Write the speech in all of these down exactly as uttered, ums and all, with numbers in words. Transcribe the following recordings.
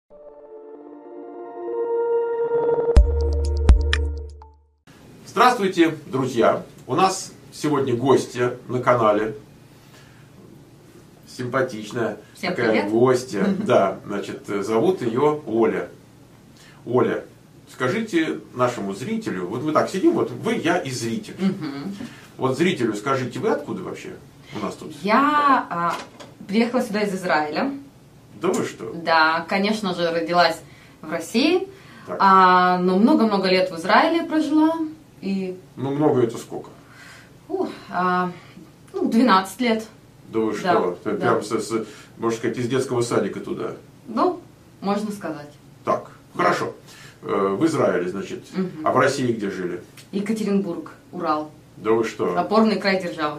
Здравствуйте, друзья! У нас сегодня гостья на канале. Симпатичная Всем такая привет. гостья. Да, значит, зовут ее Оля. Оля, скажите нашему зрителю, вот мы так сидим, вот вы, я и зритель. Угу. Вот зрителю скажите, вы откуда вообще у нас тут? Я а, приехала сюда из Израиля. Да вы что? Да, конечно же, родилась в России, А, но много-много лет в Израиле прожила. И, ну, много это сколько? у, а, ну, двенадцать лет. Да вы Да, что? да. Прям, с, с, можно сказать, из детского садика туда. Ну, можно сказать. Так, хорошо. Э, В Израиле, значит. Угу. А в России где жили? Екатеринбург, Урал. Да вы что? Опорный край державы.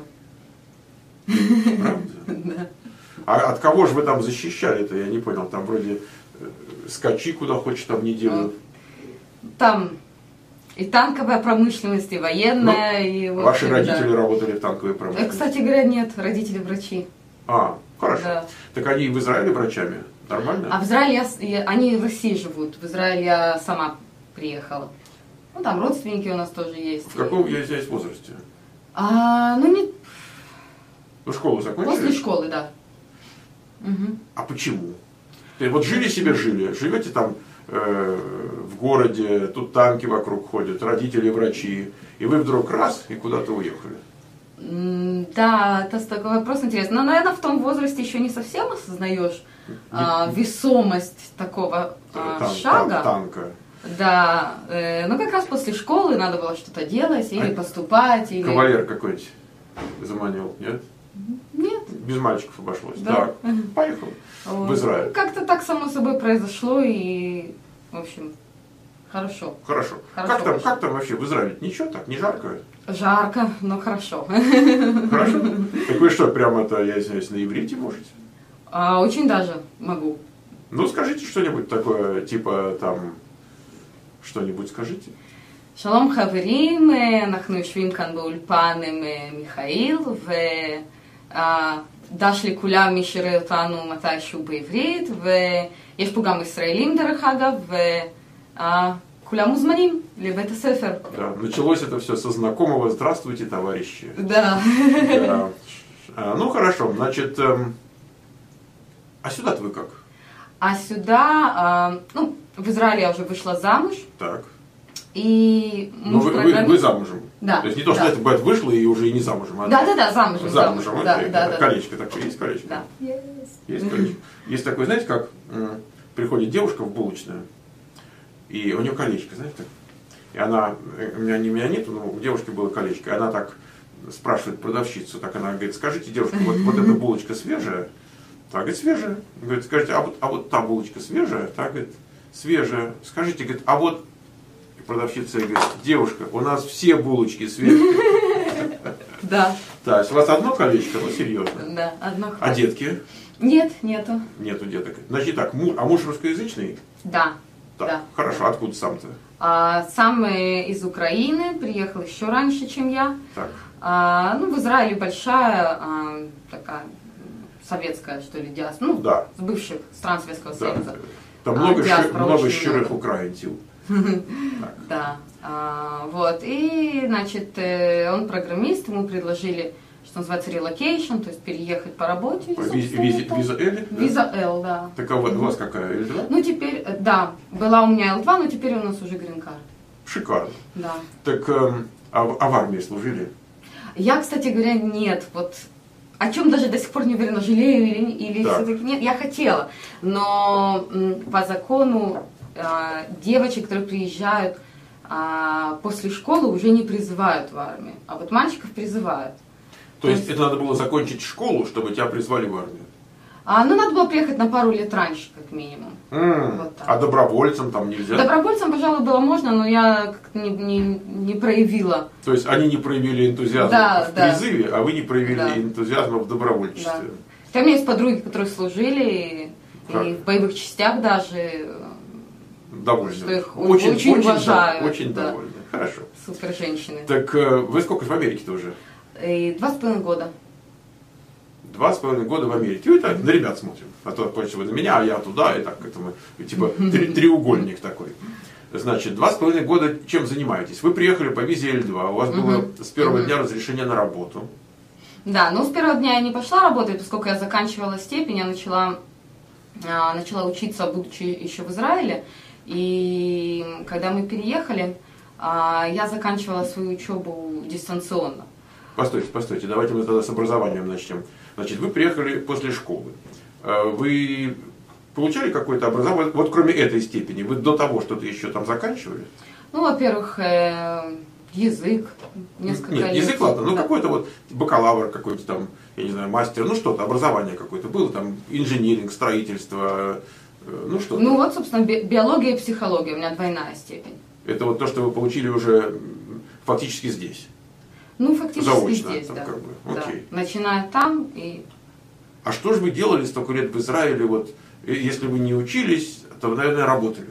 Правда? Да. А от кого же вы там защищали-то? Я не понял. Там вроде э, скачи куда хочешь там неделю. Там и танковая промышленность, и военная, Ну, и... в Ваши общем, родители да. работали в танковой Э, промышленности? Кстати говоря, нет, родители врачи. А, хорошо. Да. Так они и в Израиле врачами? Нормально? А в Израиле я, с- я- они в России живут. В Израиле я сама приехала. Ну, там родственники у нас тоже есть. В каком я здесь возрасте? А, ну, не Вы школу закончили? после школы, да. Мгм. А почему? Ты вот жили себе, жили, живете там э, в городе, тут танки вокруг ходят, родители врачи, и вы вдруг раз и куда-то уехали. М, Да, это с- такой вопрос интересный. Но, наверное, в том возрасте еще не совсем осознаешь а, весомость такого а, Тан- шага. тан- танка. Да, э, ну как раз после школы надо было что-то делать, или А поступать, или... Кавалер какой-нибудь заманил, нет? Нет. Без мальчиков обошлось. Да. Так, поехал Вот. в Израиль. Ну, как-то так само собой произошло, и, в общем, хорошо. Хорошо. Хорошо Как там, вышло. как там вообще в Израиле? Ничего так, не жарко? Жарко, но хорошо. Хорошо? Так вы что, прямо это, я извиняюсь, на иврите можете? А, очень даже могу. Ну, скажите что-нибудь такое, типа там, что-нибудь скажите. שלום חברים, אנחנו יושבים כאן באולפן עם מיכאיל, ודש לכולם מי שיראה אותנו מתישהו בעברית, ויש פה גם ישראלים דרך אגב, וכולם מוזמנים לבית הספר. Да, началось это все со знакомого «Здравствуйте, товарищи». Да. Да. А, ну, хорошо, значит, эм, а сюда-то вы как? А сюда, а, ну, в Израиле я уже вышла замуж, Так. и Ну, муж вы, вы, программист. вы замужем? Да, То есть не то, что да. это бывает, вышла и уже и не замужем. а Да-да-да, замужем. Замужем, да, окей. да, да. Колечко такое, есть колечко? Да. Есть колечко. Есть такое, знаете, как м, приходит девушка в булочную, и у нее колечко, знаете, так? И она, э, у меня, не, у меня нету, но у девушки было колечко, и она так спрашивает продавщицу, так она говорит, скажите, девушка, вот, вот эта булочка свежая? Так, говорит, свежая. Говорит, скажите, а вот, а вот та булочка свежая? Так, говорит, свежая. Скажите, говорит, а вот... И продавщица говорит, девушка, у нас все булочки свежие. Да, То есть у вас одно колечко, ну серьезно. да, одно А хватит. детки? Нет, нету. Нету деток. Значит так, муж, а муж русскоязычный? Да, Так, да. хорошо, откуда сам-то? А, сам э, из Украины, приехал еще раньше, чем я. Так, А, ну, в Израиле большая а, такая м, советская, что ли, диаспора, ну, да, с бывших стран Советского да. Союза. Там А, много, щи- диаспора много очень щирых много. украинцев. Да, а, вот, и, значит, э, он программист, ему предложили, что называется, relocation, то есть переехать по работе. и, Виз- собственно, виз- так. Виза L? да? Виза L, да. Так а у вас- у вас какая? L два? Ну, теперь, э, да, была у меня Л два, но теперь у нас уже грин-карт. Шикарно. Да. Так, эм, а, в- а в армии служили? Я, кстати говоря, нет, вот о чем даже до сих пор не уверена, жалею или, или Так. все-таки нет. Я хотела, но м, по закону а, девочек, которые приезжают а, после школы, уже не призывают в армию, а вот мальчиков призывают. То есть это надо было закончить школу, чтобы тебя призвали в армию? А, ну, надо было приехать на пару лет раньше, как минимум. М, Вот так. а добровольцам там нельзя? Добровольцам, пожалуй, было можно, но я как-то не, не, не проявила. То есть они не проявили энтузиазма Да, в да. призыве, а вы не проявили Да. энтузиазма в Да. добровольчестве. Хотя у меня есть подруги, которые служили, и, Так. и в боевых частях даже. Довольны. Что их очень уважаю, да, очень да. довольны. Хорошо. Супер женщины. Так э, вы сколько в Америке-то уже? И два с половиной года. Два с половиной года в Америке. И так на ребят смотрим. А то, конечно, вы на меня, а я туда, и так, это мы, типа, три, треугольник такой. Значит, два с половиной года чем занимаетесь? Вы приехали по визе Л два, у вас было с первого дня разрешение на работу. Да, ну с первого дня я не пошла работать, поскольку я заканчивала степень, я начала, начала учиться, будучи еще в Израиле. И когда мы переехали, я заканчивала свою учебу дистанционно. Постойте, постойте, давайте мы тогда с образованием начнем. Значит, вы приехали после школы. Вы получали какое-то образование, вот кроме этой степени, вы до того что-то еще там заканчивали? Ну, во-первых, язык, несколько Нет, лет. язык, ладно, ну да. какой-то вот бакалавр какой-то там, я не знаю, мастер, ну что-то, образование какое-то было, там инжиниринг, строительство, ну что-то. Ну вот, собственно, би- биология и психология, у меня двойная степень. Это вот то, что вы получили уже фактически здесь? Ну, фактически Заочно, здесь, там, да. как бы. Да. Окей. Начиная там и... А что же вы делали столько лет в Израиле, вот, если вы не учились, то вы, наверное, работали?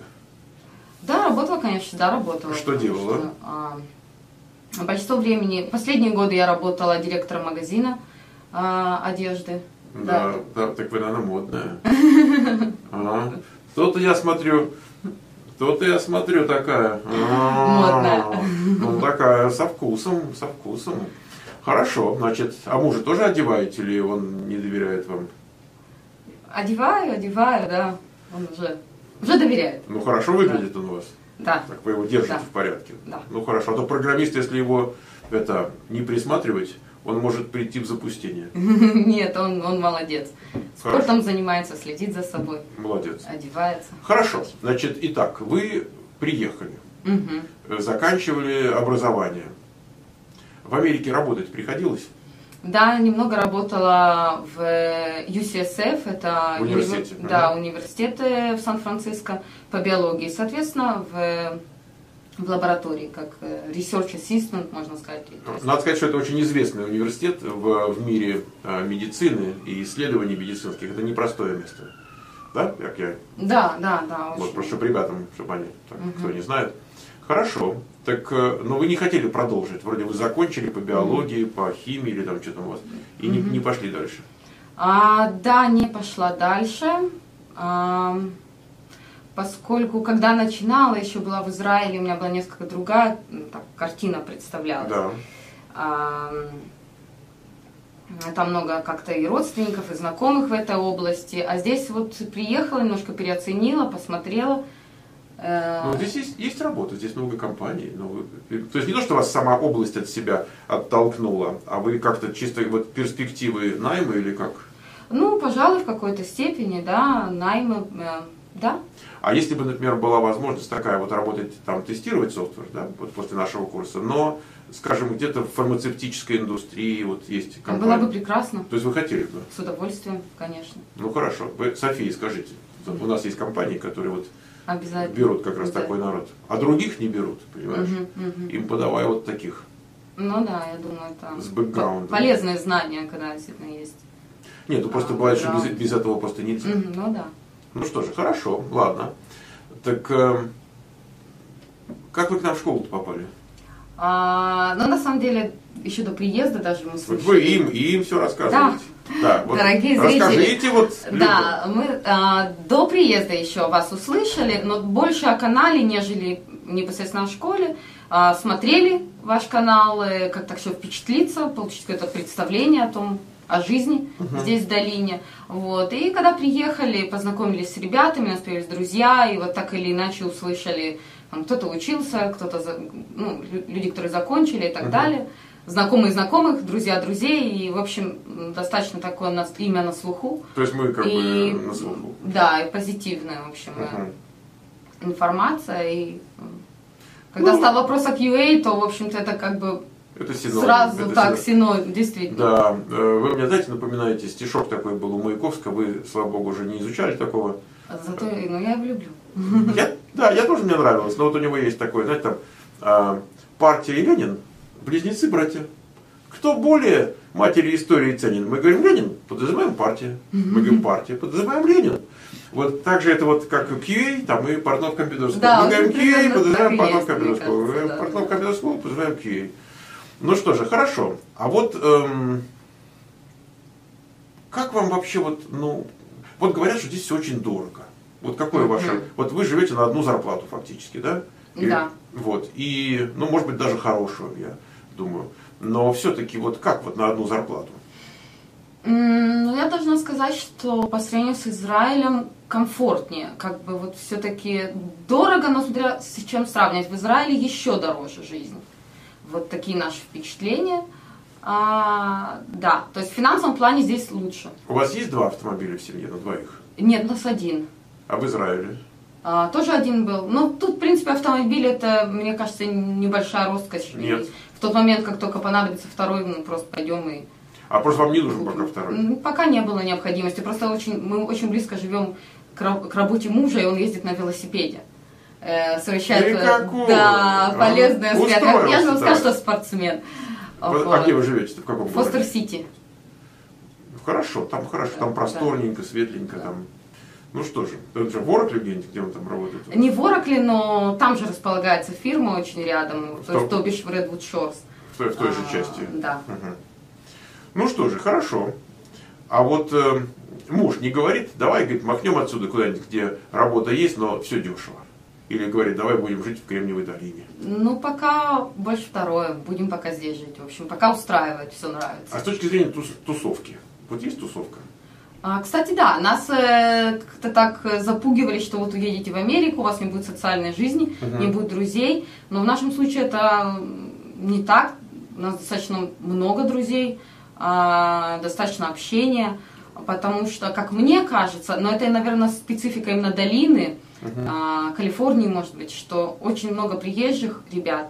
Да, работала, конечно, да, работала. Что потому делала? что, а, большинство времени, последние годы я работала директором магазина а, одежды. Да, да, так вы, наверное, модная. Ага. То-то я смотрю, то-то я смотрю такая. Модная. Ну, такая, со вкусом, со вкусом. Хорошо, значит, а мужа тоже одеваете или он не доверяет вам? Одеваю, одеваю, да. Он уже, уже доверяет. Ну, хорошо выглядит он у вас. Да. Так вы его держите Да. в порядке. Да. Ну, хорошо. А то программист, если его это, не присматривать, он может прийти в запустение. Нет, он, он молодец. Хорошо. Спортом занимается, следит за собой, Молодец. одевается. Хорошо. Значит, итак, вы приехали, Мгм. заканчивали образование. В Америке работать приходилось? Да, немного работала в ю си эс эф, это В университете, универ- да, ага. университет в Сан-Франциско по биологии. Соответственно, в, в лаборатории, как э, research assistant, можно сказать. То есть- Надо сказать, что это очень известный университет в, в мире а, медицины и исследований медицинских. Это непростое место. Да? Как я Да, да, да. Вот, очень. просто чтобы ребятам, чтобы они, так, Мгм. кто не знает. Хорошо. Так, э, но вы не хотели продолжить. Вроде вы закончили по биологии, по химии или там что-то у вас. И не, не пошли дальше. А, да, не пошла дальше, а, поскольку когда начинала, еще была в Израиле, у меня была несколько другая ну, так, картина представлялась. Да. А, там много как-то и родственников, и знакомых в этой области. А здесь вот приехала, немножко переоценила, посмотрела. Э, Ну, здесь есть, есть работа, здесь много компаний. Но вы- то есть не то, что вас сама область от себя оттолкнула, а вы как-то чисто вот перспективы найма или как? Ну, пожалуй, в какой-то степени, да, наймы, э, да. А если бы, например, была возможность такая вот работать, там, тестировать софтвер, да, вот после нашего курса, но, скажем, где-то в фармацевтической индустрии вот есть компания. Было бы прекрасно, То есть вы хотели бы? с удовольствием, конечно. Ну хорошо. Вы, Софии, скажите, у нас есть компании, которые вот Обязательно. берут как раз Да. такой народ, а других не берут, понимаешь? Мгм, мгм. Им подавай вот таких. Ну да, я думаю, это С бэкграундом. полезные знания, когда действительно есть. Нет, ну просто А, бывает, что без, бэкграунд. без этого просто нельзя. Мгм, ну да. Ну что же, хорошо, ладно. Так э, как вы к нам в школу-то попали? А, но на самом деле, еще до приезда даже мы Вот слышали. вы им, и им все рассказываете. Да. Вот Дорогие зрители, расскажите вот людям. Да, мы а, до приезда еще вас услышали, но больше о канале, нежели непосредственно о школе. А, смотрели ваш канал, э, как так все впечатлиться, получить какое-то представление о том, о жизни здесь, в долине. Вот. И когда приехали, познакомились с ребятами, у нас появились друзья, и вот так или иначе услышали, там, кто-то учился, кто-то, за- ну, лю- люди, которые закончили и так Мгм. далее. Знакомые знакомых, друзья друзей, и, в общем, м, достаточно такое нас- имя на слуху. То есть мы как И, бы на слуху. да, и позитивная, в общем, э, Мгм. информация. И м, когда Ну, стал вопрос о кью эй, то, в общем-то, это как бы Это синоним. сразу это так, синоним. синоним, действительно. Да, э, вы мне, знаете, напоминаете, стишок такой был у Маяковского, вы, слава богу, уже не изучали такого. Зато, ну, я его люблю. Я, да, я тоже, мне нравилось, но вот у него есть такой, знаете, там, а, партия и Ленин, близнецы-братья. Кто более матери истории ценен? Мы говорим Ленин, подразумеваем партия. Мы говорим партия, подразумеваем Ленин. Вот так же это вот как кью эй, там и Портнов компьютерского. Да, мы говорим вот кью эй, примерно подразумеваем так и Портнов есть, мне компьютерского. Мы кажется, говорим да, Портнов да. компьютерского, подразумеваем кью эй. Ну что же, хорошо. А вот эм, как вам вообще вот, ну, вот говорят, что здесь все очень дорого. Вот какое ваше, mm-hmm. вот вы живете на одну зарплату фактически, да? И, да. Вот, и, ну, может быть, даже хорошую, я думаю. Но все-таки вот как вот на одну зарплату? Ну, я должна сказать, что по сравнению с Израилем комфортнее. Как бы вот все-таки дорого, но смотря с чем сравнивать. В Израиле еще дороже жизнь. Вот такие наши впечатления. А, да, то есть в финансовом плане здесь лучше. У вас есть два автомобиля в семье на двоих? Нет, у нас один. А в Израиле? А, тоже один был. Ну, тут, в принципе, автомобиль, это, мне кажется, небольшая роскошь. Нет. И в тот момент, как только понадобится второй, мы просто пойдем и... А просто вам не нужен пока второй? Пока не было необходимости. Просто очень, мы очень близко живем к, к работе мужа, и он ездит на велосипеде. Э, совершает да, полезное а, связь. Я же вам скажу, что спортсмен. А вот. Где вы живете? В каком городе? Фостер-Сити. Хорошо, там хорошо, там просторненько, да. Светленько. Да. Там. Ну что же, это же в Оракле где-нибудь, где он там работает? Не в Оракле, но там же располагается фирма очень рядом, в то, то, то бишь в Redwood Shores. В той, в той же а, части? Да. Угу. Ну что же, хорошо. А вот э, муж не говорит, давай, говорит, махнем отсюда куда-нибудь, где работа есть, но все дешево. Или говорит, давай будем жить в Кремниевой долине. Ну, пока больше второе. Будем пока здесь жить. В общем, пока устраивает, все нравится. А с точки зрения тус тусовки? Вот есть тусовка? А, кстати, да, нас э, как-то так запугивали, что вот уедете в Америку, у вас не будет социальной жизни, угу. не будет друзей. Но в нашем случае это не так. У нас достаточно много друзей, э, достаточно общения. Потому что, как мне кажется, но это, наверное, специфика именно долины, Uh-huh. Калифорнии, может быть, что очень много приезжих ребят,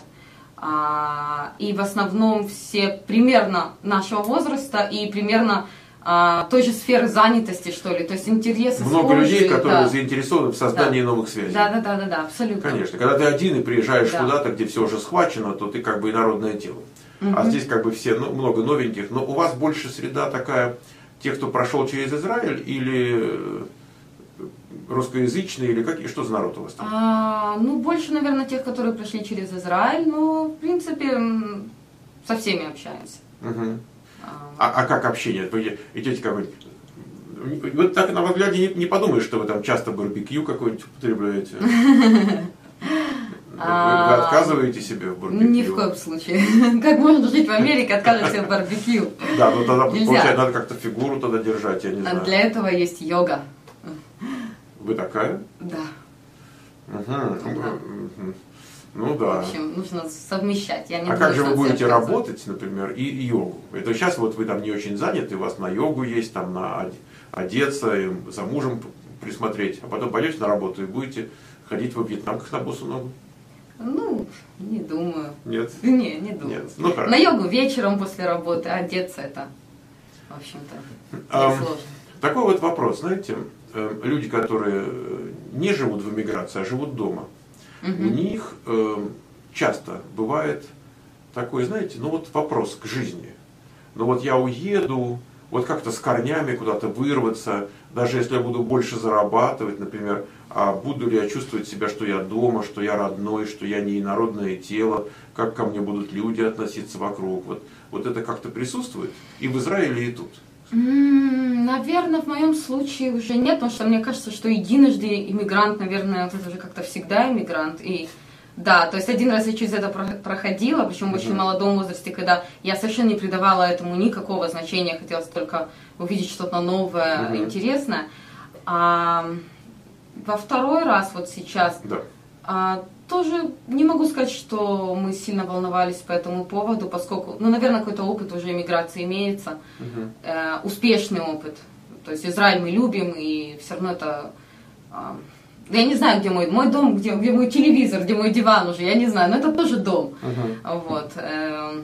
и в основном все примерно нашего возраста и примерно той же сферы занятости, что ли, то есть интересы много схожие, людей, которые да. заинтересованы в создании да. новых связей. Да, да, да, да, да, абсолютно. Конечно, когда ты один и приезжаешь да. куда-то, где все уже схвачено, то ты как бы инородное тело. Uh-huh. А здесь как бы все, ну, много новеньких, но у вас больше среда такая, тех, кто прошел через Израиль, или русскоязычные, или как, и что за народ у вас там? А, ну, больше, наверное, тех, которые пришли через Израиль, но, в принципе, со всеми общаемся. Угу. А, а, а как общение? Вы идете как-нибудь... Вот так на взгляде не, не подумаешь, что вы там часто барбекю какой-нибудь употребляете. Вы отказываете себе в барбекю? Ни в коем случае. Как можно жить в Америке, отказывать себе в барбекю? Да, но тогда, получается, надо как-то фигуру тогда держать, я не знаю. Для этого есть йога. Вы такая? Да. Угу. Да. Ну да. В общем, нужно совмещать. Я не а как же вы будете работать, например, и йогу? Это сейчас вот вы там не очень заняты, у вас на йогу есть, там на одеться, и за мужем присмотреть, а потом пойдете на работу и будете ходить во Вьетнам как на босу ногу? Ну, не думаю. Нет? Не, не думаю. Нет. Ну, на йогу вечером после работы, одеться это, в общем-то, а, сложно. Такой вот вопрос, знаете, люди, которые не живут в эмиграции, а живут дома, угу. у них э, часто бывает такой, знаете, ну вот вопрос к жизни. Ну вот я уеду, вот как-то с корнями куда-то вырваться, даже если я буду больше зарабатывать, например, а буду ли я чувствовать себя, что я дома, что я родной, что я не инородное тело, как ко мне будут люди относиться вокруг. Вот, вот это как-то присутствует и в Израиле, и тут. Наверное, в моем случае уже нет, потому что мне кажется, что единожды иммигрант, наверное, это уже как-то всегда иммигрант. И да, то есть один раз я через это проходила, причем в очень uh-huh. молодом возрасте, когда я совершенно не придавала этому никакого значения, хотелось только увидеть что-то новое, uh-huh. интересное. А во второй раз, вот сейчас, да. а, тоже не могу сказать, что мы сильно волновались по этому поводу, поскольку, ну, наверное, какой-то опыт уже эмиграции имеется, uh-huh. э, успешный опыт. То есть Израиль мы любим, и все равно это... Э, я не знаю, где мой, мой дом, где, где мой телевизор, где мой диван уже, я не знаю, но это тоже дом. Uh-huh. Вот. Э,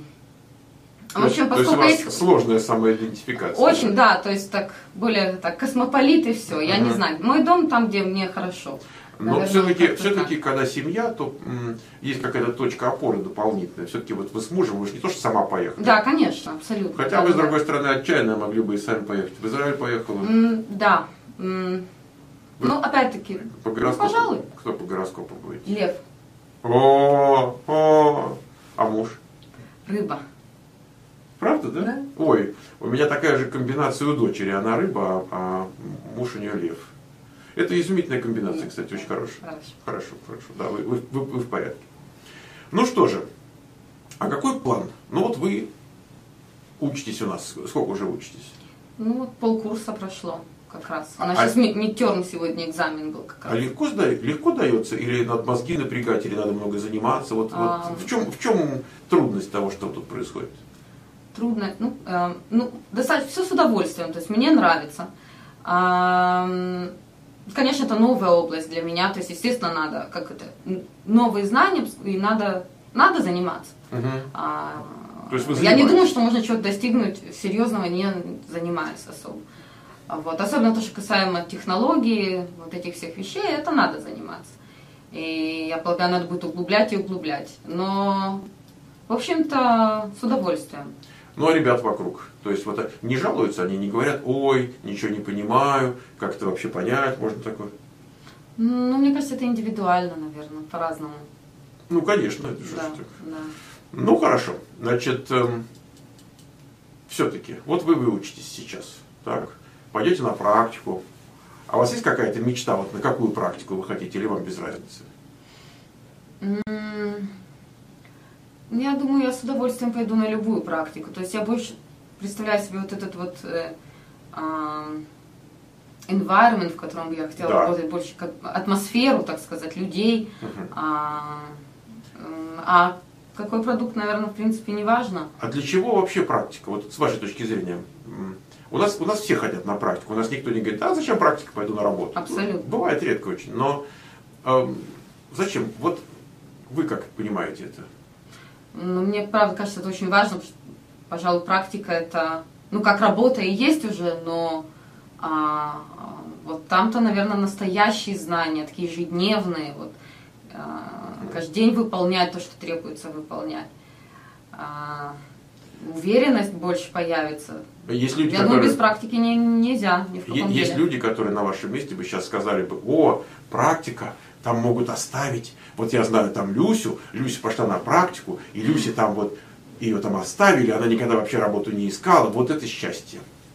в общем, то есть у вас есть... сложная самоидентификация. Очень, да, то есть так, более так, космополит и все, uh-huh. я не знаю. Мой дом там, где мне хорошо. Но все-таки, все-таки, когда семья, то м, есть какая-то точка опоры дополнительная. Все-таки вот вы с мужем, вы же не то, что сама поехали. Да, конечно, абсолютно. Хотя да, вы, да. с другой стороны, отчаянно могли бы и сами поехать. В Израиль поехала? М, да. М, ну, опять-таки, по гороскопу, ну, пожалуй. Кто по гороскопу будет? Лев. О, о, а муж? Рыба. Правда, да? Да. Ой, у меня такая же комбинация у дочери. Она рыба, а муж у нее лев. Это изумительная комбинация, кстати, очень хорошая. Хорошо. Хорошо, хорошо. Да, вы, вы, вы, вы в порядке. Ну что же, а какой план? Ну вот вы учитесь у нас. Сколько уже учитесь? Ну вот полкурса прошло как раз. У нас А- сейчас ми- мидтерм сегодня экзамен был как А раз. легко, сда- легко дается? Или надо мозги напрягать, или надо много заниматься? Вот, А. вот в, чем, в чем трудность того, что тут происходит? Трудно, ну, э, ну, достаточно, все с удовольствием, то есть мне нравится. А, м, конечно, это новая область для меня, то есть, естественно, надо, как это, н- новые знания, и надо, надо заниматься. Угу. А, То есть вы я не занимаетесь? думаю, что можно чего-то достигнуть серьезного, не занимаясь особо. А Вот. Особенно то, что касаемо технологий, вот этих всех вещей, это надо заниматься. И я полагаю, надо будет углублять и углублять. Но, в общем-то, с удовольствием. Ну а ребят вокруг? То есть вот э, не жалуются, они не говорят, ой, ничего не понимаю, как это вообще понять, можно такое? Ну, мне кажется, это индивидуально, наверное, по-разному. Ну, конечно, это же Да, так. да. Ну, хорошо. Значит, все-таки, вот вы выучитесь сейчас, так, пойдете на практику. А у вас есть какая-то мечта, вот на какую практику вы хотите, или вам без разницы? М, Я думаю, я с удовольствием пойду на любую практику. То есть я больше представляю себе вот этот вот э, а, environment, в котором бы я хотела Да. работать, больше как атмосферу, так сказать, людей. Мгм. А, м, а какой продукт, наверное, в принципе, не важно. А для чего вообще практика? Вот с вашей точки зрения. М, У нас, у нас все хотят на практику. У нас никто не говорит, а зачем практика, пойду на работу. Абсолютно. Ну, бывает редко очень. Но эм, зачем? Вот вы как понимаете это? Но мне, правда, кажется, это очень важно, потому что, пожалуй, практика это, ну, как работа и есть уже, но а, а, вот там-то, наверное, настоящие знания, такие ежедневные, вот, а, каждый день выполнять то, что требуется выполнять. А, уверенность больше появится. Есть люди, Я думаю, которые... без практики не, нельзя ни в Е- каком Есть деле. люди, которые на вашем месте бы сейчас сказали бы, о, практика, там могут оставить. Вот я знаю там Люсю, Люся пошла на практику, и Люся там вот, ее там оставили, она никогда вообще работу не искала, вот это счастье.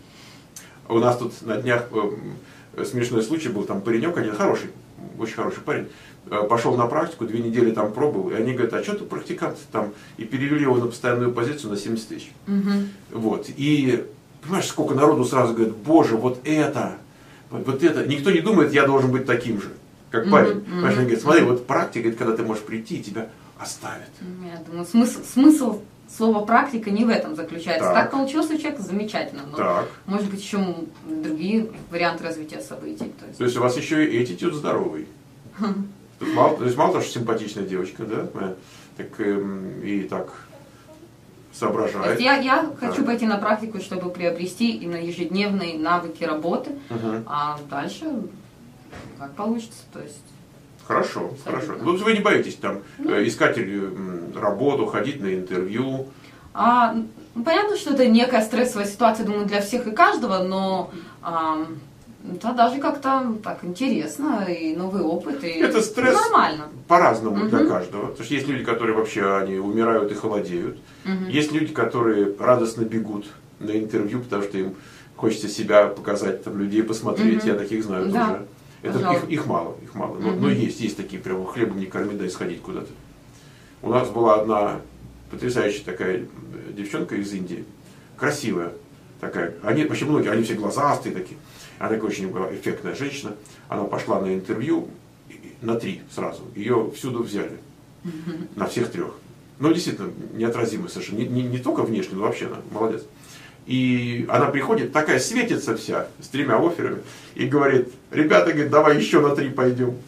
У нас тут на днях э, смешной случай был, там паренек один, хороший, очень хороший парень, э, пошел на практику, две недели там пробовал, и они говорят, а что ты практикант там, и перевели его на постоянную позицию на семьдесят тысяч. Мгм. Вот. И понимаешь, сколько народу сразу говорит, боже, вот это, вот, вот это. Никто не думает, я должен быть таким же, как Мгм, парень. мгм, Понимаешь, они говорят, смотри, вот практика, это когда ты можешь прийти, и тебя оставят. Я думаю, смысл, смысл слова практика не в этом заключается. Так. Так получилось у человека замечательно, но Так. может быть еще другие варианты развития событий. То есть, То есть у вас еще и attitude здоровый. Тут мало, то есть мало того, что симпатичная девочка, да, моя, так эм, и так то соображает. есть я, я хочу Так. пойти на практику, чтобы приобрести именно ежедневные навыки работы, Мгм. а дальше как получится. То есть, Хорошо, Абсолютно. хорошо. Ну, вы не боитесь там э, искать м, работу, ходить на интервью. а, ну, понятно, что это некая стрессовая ситуация, думаю, для всех и каждого, но а, это даже как-то так интересно, и новый опыт, и Это стресс. нормально. По-разному для Мгм. каждого. Потому что есть люди, которые вообще они умирают и холодеют. Мгм. Есть люди, которые радостно бегут на интервью, потому что им хочется себя показать, там, людей посмотреть. Мгм. Я таких знаю Да, тоже. Это пожалуй. их, их мало, их мало. Но, Мгм. но есть, есть такие, прям хлебом не корми, дай сходить куда-то. У нас была одна потрясающая такая э, девчонка из Индии, красивая такая. Они вообще многие, они все глазастые такие. Она такая очень была эффектная женщина. Она пошла на интервью и- на три сразу. Ее всюду взяли. На всех трех. Ну, действительно, неотразимая совершенно. Не, не, не только внешне, но вообще она молодец. И она приходит, такая светится вся, с тремя офферами, и говорит, ребята, говорит, давай еще на три пойдем.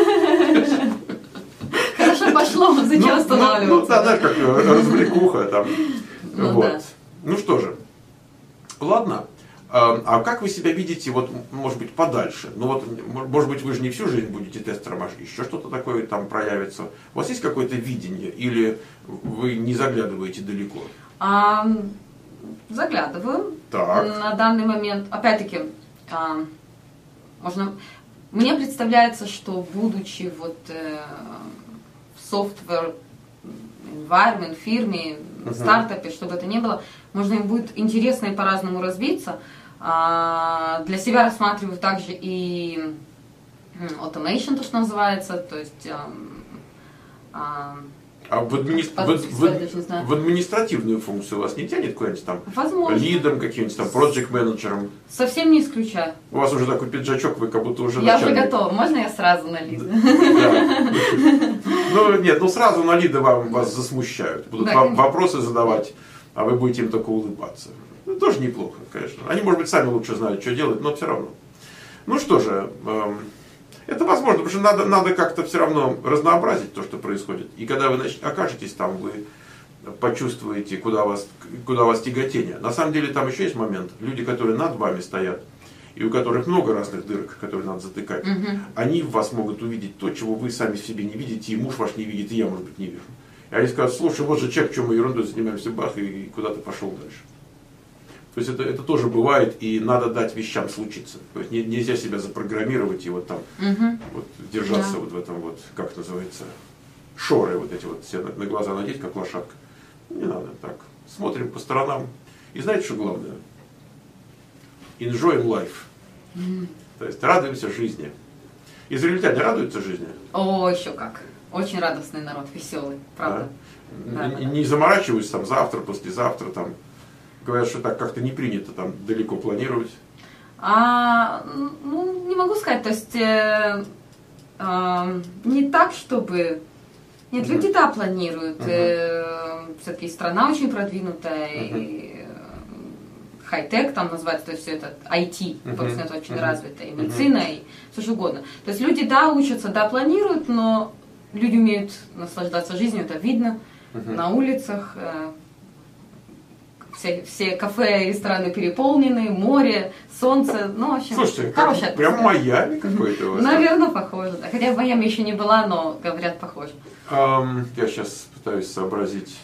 Хорошо пошло, зачем Ну, ну, останавливаться? ну, да, знаешь, как э, развлекуха там. Ну, Вот. да. Ну что же, ладно. А а как вы себя видите, вот, может быть, подальше? Ну вот, м- может быть, вы же не всю жизнь будете тестером, а еще что-то такое там проявится. У вас есть какое-то видение или вы не заглядываете далеко? А, заглядываю. Так. На данный момент, опять-таки, а, можно, мне представляется, что будучи вот э, в software environment, фирме, uh-huh. стартапе, что бы это ни было, можно им будет интересно и по-разному развиться. А, для себя рассматриваю также и automation, то, что называется, то есть... А, а, А в, админи... в, в, в административную функцию вас не тянет куда-нибудь там? Возможно. Лидом каким-нибудь там, проект-менеджером? Совсем не исключаю. У вас уже такой пиджачок, вы как будто уже Я начальник. уже готова. Можно я сразу на лида? Да. Ну нет, ну сразу на лида вам, вас засмущают. Будут вам вопросы задавать, а вы будете им только улыбаться. Ну, тоже неплохо, конечно. Они, может быть, сами лучше знают, что делать, но все равно. Ну что же... Это возможно, потому что надо, надо как-то все равно разнообразить то, что происходит. И когда вы нач... окажетесь там, вы почувствуете, куда вас, куда вас тяготение. На самом деле там еще есть момент. Люди, которые над вами стоят, и у которых много разных дырок, которые надо затыкать, угу. они в вас могут увидеть то, чего вы сами в себе не видите, и муж ваш не видит, и я, может быть, не вижу. И они скажут: слушай, вот же человек, чем мы ерундой занимаемся, бах, и куда-то пошел дальше. То есть это, это тоже бывает, и надо дать вещам случиться. То есть не, нельзя себя запрограммировать и вот там угу. вот, держаться да. вот в этом вот, как называется, шоры вот эти вот все на, на глаза надеть, как лошадка. Не надо так. Смотрим по сторонам. И знаете, что главное? Enjoy life. Mm. То есть радуемся жизни. Израильтяне радуются жизни? О, еще как. Очень радостный народ, веселый, правда. Да? Да, не, да. не заморачиваюсь там завтра, послезавтра там. Говорят, что так как-то не принято там далеко планировать. А, ну, не могу сказать, то есть э, э, не так, чтобы... Нет, uh-huh. люди, да, планируют. Uh-huh. Э, все-таки страна очень продвинутая, uh-huh. и э, хай-тек там называется, то есть все это ай ти, uh-huh. собственно, это очень uh-huh. развито, и медицина, uh-huh. и все что угодно. То есть люди, да, учатся, да, планируют, но люди умеют наслаждаться жизнью, это видно uh-huh. на улицах. Э, Все, все кафе и рестораны переполнены, море, солнце, ну, в общем, слушайте, хорошая как, прям Майами какой-то у вас. Наверное, похоже, да. Хотя в Майами еще не была, но, говорят, похоже. Um, я сейчас пытаюсь сообразить.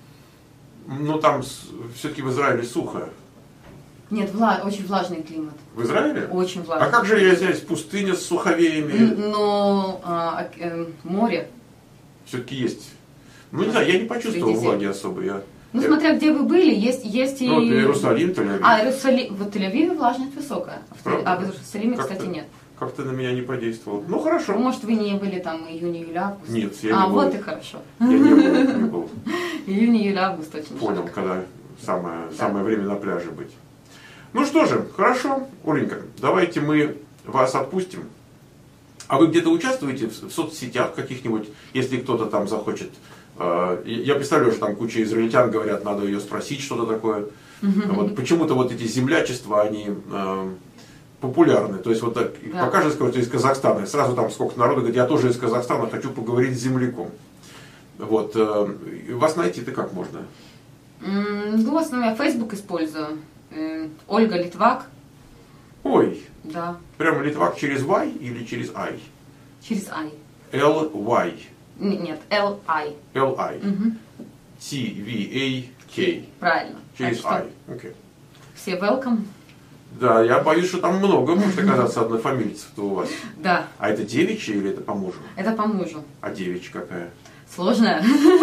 Ну, там все-таки в Израиле сухо. Нет, вла... очень влажный климат. В Израиле? Очень влажный. А как же, я здесь, пустыня с суховеями? Но а, э, море. Все-таки есть. Ну, не знаю, я не почувствовал влаги особо. Я... Ну, смотря где вы были, есть, есть и... Ну, вот Иерусалим, Тель-Авив. А, Иерусалим, вот Тель-Авиве влажность высокая, а в Иерусалиме, кстати, нет. Как-то на меня не подействовало. Ну, хорошо. Ну, может, вы не были там июнь, июль, август? Нет, я а, не был. А, вот и хорошо. Я не был, не был. Июнь, июль, август очень Понял, жарко. когда самое, да. самое время на пляже быть. Ну что же, хорошо, Оленька, давайте мы вас отпустим. А вы где-то участвуете в соцсетях каких-нибудь, если кто-то там захочет? Я представляю, что там куча израильтян говорят, надо ее спросить, что-то такое. Mm-hmm. Вот, почему-то вот эти землячества, они э, популярны. То есть вот так, да. покажет, скажет, из Казахстана, и сразу там сколько народу говорит, я тоже из Казахстана, хочу поговорить с земляком. Вот, э, вас найти-то как можно? Mm, ну, в основном я Facebook использую. Э, Ольга Литвак. Ой. Да. Прямо Литвак через Y или через I? Через I. L Y. Нет, L I. L I. Угу. T V A K. Правильно. Через так I. Okay. Все welcome. Да, я боюсь, что там много может оказаться однофамильцев-то у вас. Да. А это девичья или это по мужу? Это по мужу. А девичья какая? Сложная.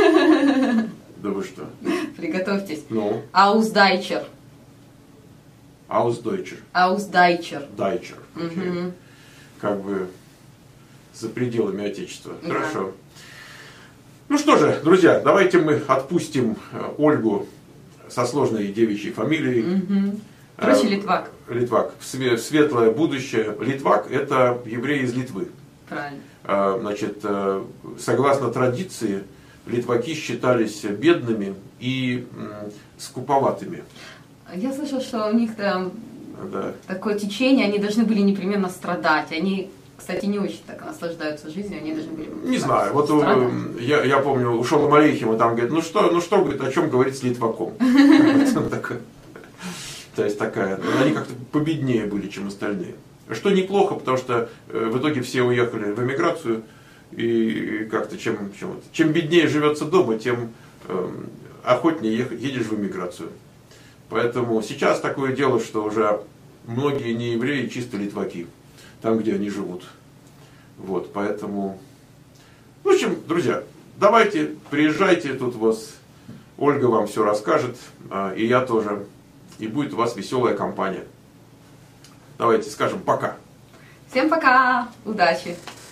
Да вы что? Приготовьтесь. Ну? Ауздайчер. Ауздойчер. Ауздайчер. Дайчер. Okay. Угу. Как бы за пределами Отечества. Да. Хорошо. Ну что же, друзья, давайте мы отпустим Ольгу со сложной девичьей фамилией. Угу. Проще Литвак. Литвак. В светлое будущее. Литвак – это еврей из Литвы. Правильно. Значит, согласно традиции, литваки считались бедными и скуповатыми. Я слышал, что у них там да. такое течение, они должны были непременно страдать. Они, кстати, не очень так наслаждаются жизнью, они должны были... Не знаю, вот я, я помню, у Шолома Алейхима там говорит, ну что, ну что, говорит, о чем говорить с литваком? То есть такая, они как-то победнее были, чем остальные. Что неплохо, потому что в итоге все уехали в эмиграцию, и как-то чем, чем, чем беднее живется дома, тем э, охотнее ехать, едешь в эмиграцию. Поэтому сейчас такое дело, что уже многие не евреи, чисто литваки, там, где они живут. Вот, поэтому... В общем, друзья, давайте, приезжайте, тут у вас Ольга вам все расскажет, и я тоже, и будет у вас веселая компания. Давайте скажем пока. Всем пока, удачи!